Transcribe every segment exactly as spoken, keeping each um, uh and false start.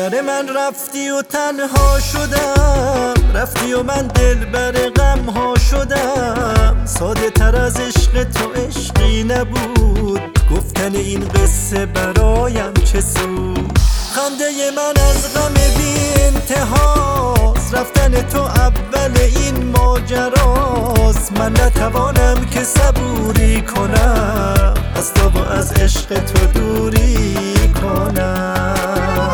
دلبر من رفتی و تنها شدم، رفتی و من دلبر غم ها شدم. ساده تر از عشق تو عشقی نبود، گفتن این قصه برایم چه سود. خنده من از غم بی انتهاست، رفتن تو اول این ماجراست. من نتوانم که صبوری کنم، از تو و از عشق تو دوری کنم.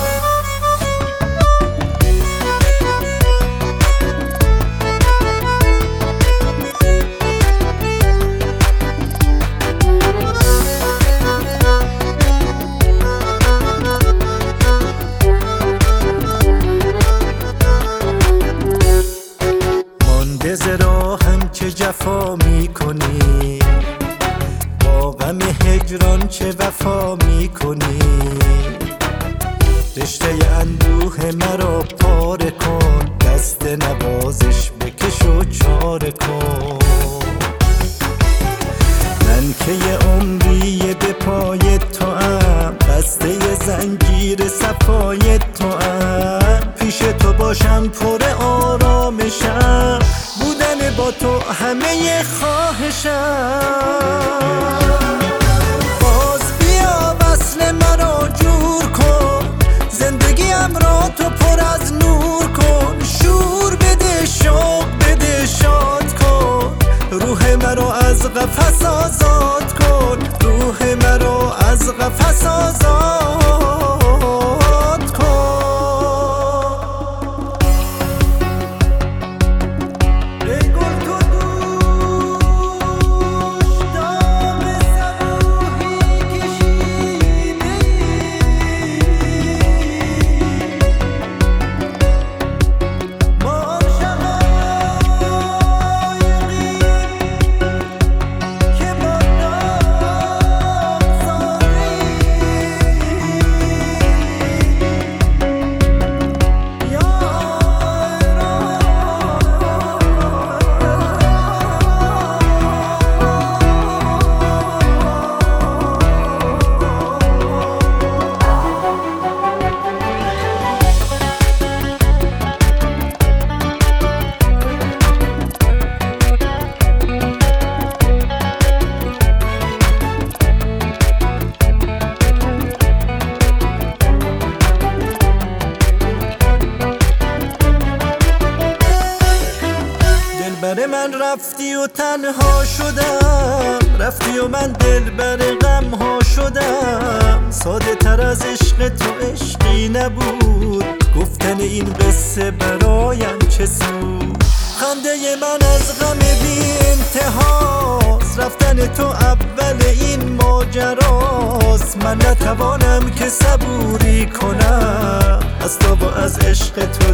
ز راهم چه جفا می کنی، با غم هجران چه وفا می کنی. رشته اندوه مرا پاره کن، دست نوازش بکش و چاره کن. من که یه عمری به پای تو ام، بسته زنجیر صفای تو ام. پیش تو باشم پر آرامشم، بودن با تو همه خواهشم. باز بیا وصل مرا جور کن، زندگیم را تو پر از نور کن. شور بده شوق بده شاد کن، روح مرا از قفس آزاد کن. روح مرا از قفس آزاد کن. دلبر من رفتی و تنها شدم، رفتی و من دلبر غم ها شدم. ساده تر از عشق تو عشقی نبود، گفتن این قصه برایم چه سود. خنده من از غم بی انتهاست، رفتن تو اول این ماجراست. من نتوانم که صبوری کنم، از تو و از عشق تو